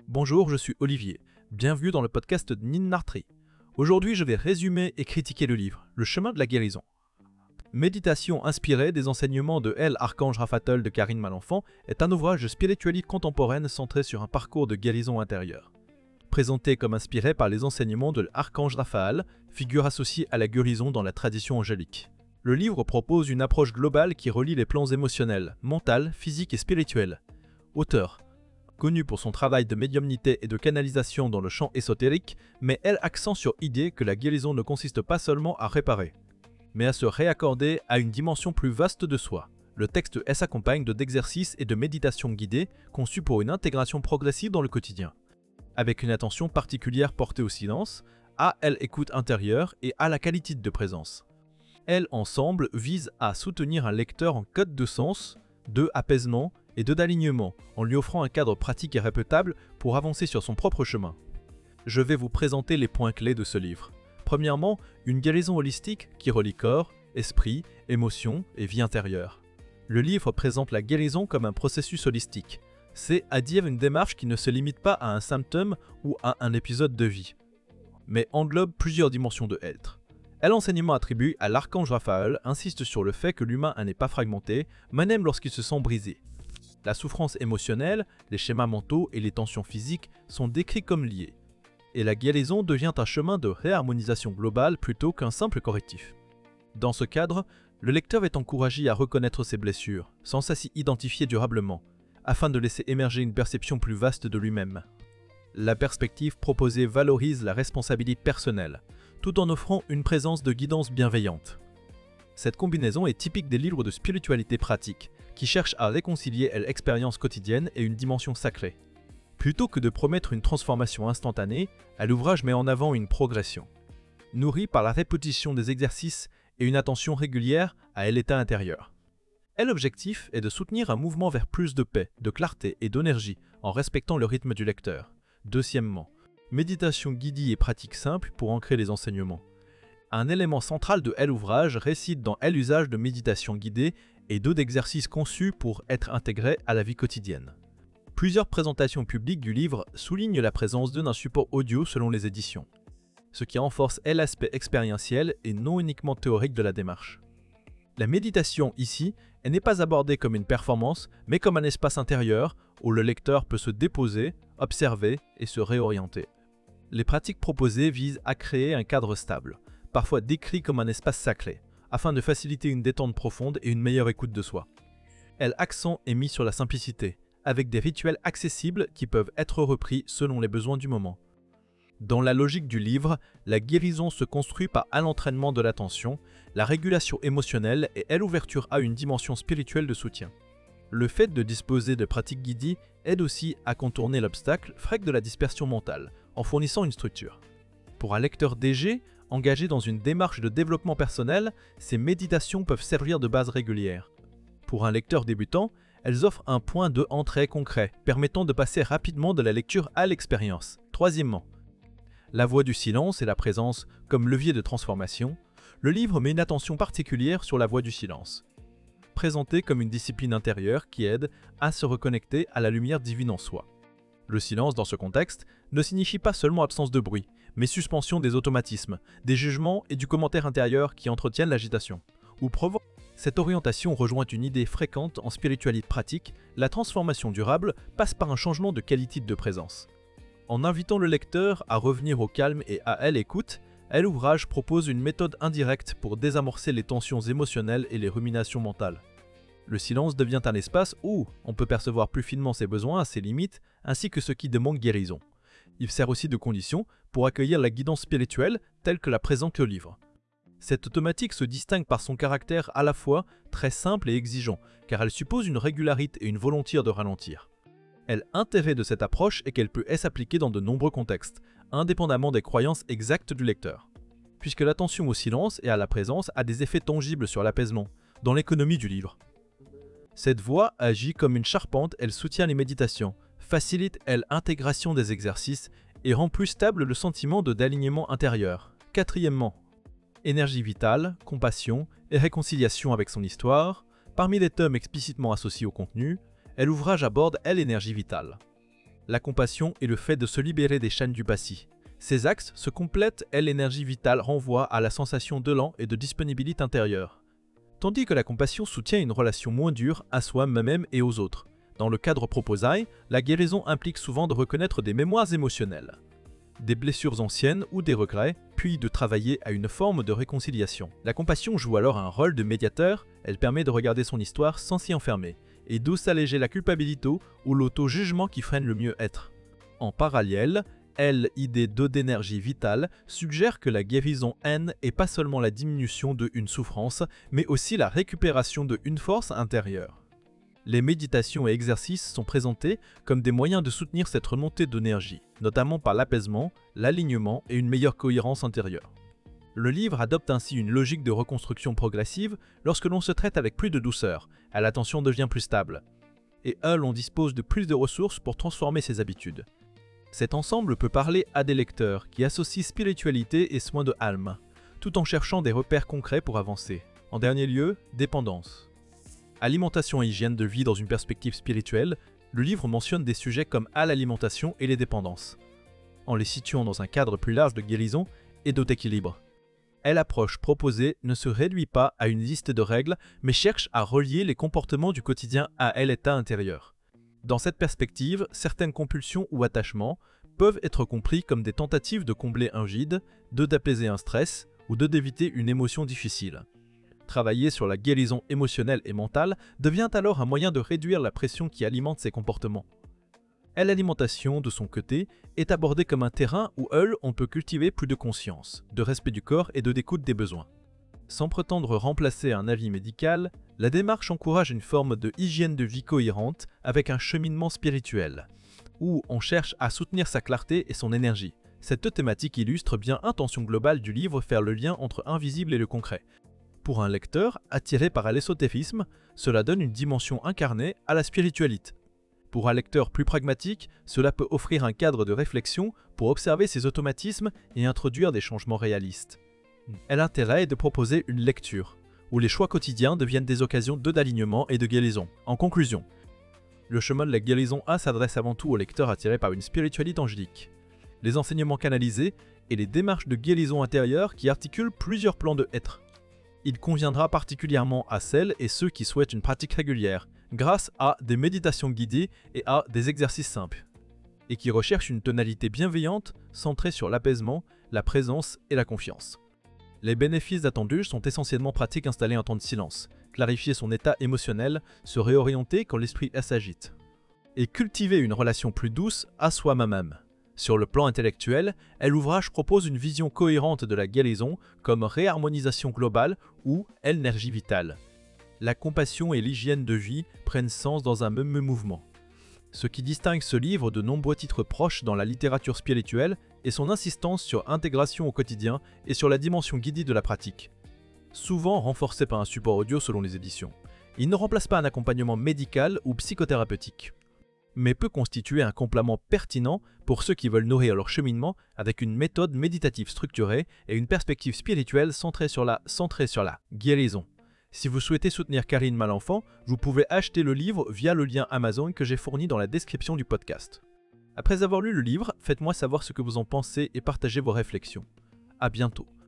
Bonjour, je suis Olivier. Bienvenue dans le podcast de Ninartri. Aujourd'hui, je vais résumer et critiquer le livre « Le chemin de la guérison ». Méditation inspirée des enseignements de L. Archange Raphaël de Karine Malenfant est un ouvrage de spiritualité contemporaine centré sur un parcours de guérison intérieure. Présenté comme inspiré par les enseignements de l'Archange Raphaël, figure associée à la guérison dans la tradition angélique. Le livre propose une approche globale qui relie les plans émotionnels, mental, physique et spirituel. Auteur connu pour son travail de médiumnité et de canalisation dans le champ ésotérique, met l'accent sur l'idée que la guérison ne consiste pas seulement à réparer, mais à se réaccorder à une dimension plus vaste de soi. Le texte s'accompagne d'exercices et de méditations guidées conçus pour une intégration progressive dans le quotidien, avec une attention particulière portée au silence, à l'écoute intérieure et à la qualité de présence. Elles, ensemble, visent à soutenir un lecteur en quête de sens, de apaisement et d'alignement, en lui offrant un cadre pratique et répétable pour avancer sur son propre chemin. Je vais vous présenter les points clés de ce livre. Premièrement, une guérison holistique qui relie corps, esprit, émotion et vie intérieure. Le livre présente la guérison comme un processus holistique. C'est à dire une démarche qui ne se limite pas à un symptôme ou à un épisode de vie, mais englobe plusieurs dimensions de être. L'enseignement attribué à l'archange Raphaël insiste sur le fait que l'humain n'est pas fragmenté, même lorsqu'il se sent brisé. La souffrance émotionnelle, les schémas mentaux et les tensions physiques sont décrits comme liés. Et la guérison devient un chemin de réharmonisation globale plutôt qu'un simple correctif. Dans ce cadre, le lecteur est encouragé à reconnaître ses blessures, sans s'y identifier durablement, afin de laisser émerger une perception plus vaste de lui-même. La perspective proposée valorise la responsabilité personnelle, tout en offrant une présence de guidance bienveillante. Cette combinaison est typique des livres de spiritualité pratique, qui cherchent à réconcilier l'expérience quotidienne et une dimension sacrée. Plutôt que de promettre une transformation instantanée, l'ouvrage met en avant une progression, nourrie par la répétition des exercices et une attention régulière à l'état intérieur. L'objectif est de soutenir un mouvement vers plus de paix, de clarté et d'énergie en respectant le rythme du lecteur. Deuxièmement, méditation guidée et pratique simple pour ancrer les enseignements. Un élément central de l'ouvrage réside dans l'usage de méditation guidée et d'exercices conçus pour être intégrés à la vie quotidienne. Plusieurs présentations publiques du livre soulignent la présence d'un support audio selon les éditions, ce qui renforce l'aspect expérientiel et non uniquement théorique de la démarche. La méditation ici n'est pas abordée comme une performance, mais comme un espace intérieur où le lecteur peut se déposer, observer et se réorienter. Les pratiques proposées visent à créer un cadre stable, parfois décrit comme un espace sacré, afin de faciliter une détente profonde et une meilleure écoute de soi. L'accent est mis sur la simplicité, avec des rituels accessibles qui peuvent être repris selon les besoins du moment. Dans la logique du livre, la guérison se construit par l'entraînement de l'attention, la régulation émotionnelle et l'ouverture à une dimension spirituelle de soutien. Le fait de disposer de pratiques guidées aide aussi à contourner l'obstacle fréquent de la dispersion mentale, en fournissant une structure. Pour un lecteur DG, engagé dans une démarche de développement personnel, ces méditations peuvent servir de base régulière. Pour un lecteur débutant, elles offrent un point d'entrée concret, permettant de passer rapidement de la lecture à l'expérience. Troisièmement, la voie du silence et la présence comme levier de transformation, le livre met une attention particulière sur la voie du silence. Présentée comme une discipline intérieure qui aide à se reconnecter à la lumière divine en soi. Le silence, dans ce contexte, ne signifie pas seulement absence de bruit, mais suspension des automatismes, des jugements et du commentaire intérieur qui entretiennent l'agitation, ou provoquent. Cette orientation rejoint une idée fréquente en spiritualité pratique, la transformation durable passe par un changement de qualité de présence. En invitant le lecteur à revenir au calme et à l'écoute, l'ouvrage propose une méthode indirecte pour désamorcer les tensions émotionnelles et les ruminations mentales. Le silence devient un espace où on peut percevoir plus finement ses besoins, ses limites, ainsi que ce qui demande guérison. Il sert aussi de condition pour accueillir la guidance spirituelle telle que la présente le livre. Cette thématique se distingue par son caractère à la fois très simple et exigeant, car elle suppose une régularité et une volonté de ralentir. L'intérêt de cette approche est qu'elle peut s'appliquer dans de nombreux contextes, indépendamment des croyances exactes du lecteur. Puisque l'attention au silence et à la présence a des effets tangibles sur l'apaisement, dans l'économie du livre. Cette voie agit comme une charpente, elle soutient les méditations, facilite l'intégration des exercices et rend plus stable le sentiment d'alignement intérieur. Quatrièmement, énergie vitale, compassion et réconciliation avec son histoire. Parmi les thèmes explicitement associés au contenu, l'ouvrage aborde l'énergie vitale. la compassion et le fait de se libérer des chaînes du passé. Ces axes se complètent et l'énergie vitale renvoie à la sensation d'élan et de disponibilité intérieure. Tandis que la compassion soutient une relation moins dure à soi-même et aux autres. Dans le cadre proposé, la guérison implique souvent de reconnaître des mémoires émotionnelles, des blessures anciennes ou des regrets, puis de travailler à une forme de réconciliation. La compassion joue alors un rôle de médiateur, elle permet de regarder son histoire sans s'y enfermer, et d'où s'alléger la culpabilité ou l'auto-jugement qui freine le mieux-être. En parallèle, l'idée d'énergie vitale suggère que la guérison N est pas seulement la diminution d'une souffrance, mais aussi la récupération d'une force intérieure. Les méditations et exercices sont présentés comme des moyens de soutenir cette remontée d'énergie, notamment par l'apaisement, l'alignement et une meilleure cohérence intérieure. Le livre adopte ainsi une logique de reconstruction progressive lorsque l'on se traite avec plus de douceur, l'attention devient plus stable, et l'on dispose de plus de ressources pour transformer ses habitudes. Cet ensemble peut parler à des lecteurs qui associent spiritualité et soins de âme, tout en cherchant des repères concrets pour avancer. En dernier lieu, dépendance. Alimentation et hygiène de vie dans une perspective spirituelle, le livre mentionne des sujets comme l'alimentation et les dépendances, en les situant dans un cadre plus large de guérison et d'équilibre. L'approche proposée ne se réduit pas à une liste de règles, mais cherche à relier les comportements du quotidien à l'état intérieur. Dans cette perspective, certaines compulsions ou attachements peuvent être compris comme des tentatives de combler un vide, d'apaiser un stress ou d'éviter une émotion difficile. Travailler sur la guérison émotionnelle et mentale devient alors un moyen de réduire la pression qui alimente ces comportements. L'alimentation, de son côté, est abordée comme un terrain où on peut cultiver plus de conscience, de respect du corps et d'écoute des besoins. Sans prétendre remplacer un avis médical, la démarche encourage une forme de hygiène de vie cohérente avec un cheminement spirituel, où on cherche à soutenir sa clarté et son énergie. Cette thématique illustre bien l'intention globale du livre, faire le lien entre invisible et le concret. Pour un lecteur attiré par l'ésotérisme, cela donne une dimension incarnée à la spiritualité. Pour un lecteur plus pragmatique, cela peut offrir un cadre de réflexion pour observer ses automatismes et introduire des changements réalistes. L'intérêt est de proposer une lecture, où les choix quotidiens deviennent des occasions d'alignement et de guérison. En conclusion, le chemin de la guérison s'adresse avant tout aux lecteurs attirés par une spiritualité angélique. Les enseignements canalisés et les démarches de guérison intérieure qui articulent plusieurs plans de être. Il conviendra particulièrement à celles et ceux qui souhaitent une pratique régulière, grâce à des méditations guidées et à des exercices simples, et qui recherchent une tonalité bienveillante centrée sur l'apaisement, la présence et la confiance. Les bénéfices attendus sont essentiellement pratiques installées en temps de silence, clarifier son état émotionnel, se réorienter quand l'esprit s'agite, et cultiver une relation plus douce à soi-même. Sur le plan intellectuel, l'ouvrage propose une vision cohérente de la guérison comme réharmonisation globale ou énergie vitale. La compassion et l'hygiène de vie prennent sens dans un même mouvement. Ce qui distingue ce livre de nombreux titres proches dans la littérature spirituelle est son insistance sur l'intégration au quotidien et sur la dimension guidée de la pratique. Souvent renforcé par un support audio selon les éditions, il ne remplace pas un accompagnement médical ou psychothérapeutique, mais peut constituer un complément pertinent pour ceux qui veulent nourrir leur cheminement avec une méthode méditative structurée et une perspective spirituelle centrée sur la guérison. Si vous souhaitez soutenir Karine Malenfant, vous pouvez acheter le livre via le lien Amazon que j'ai fourni dans la description du podcast. Après avoir lu le livre, faites-moi savoir ce que vous en pensez et partagez vos réflexions. À bientôt.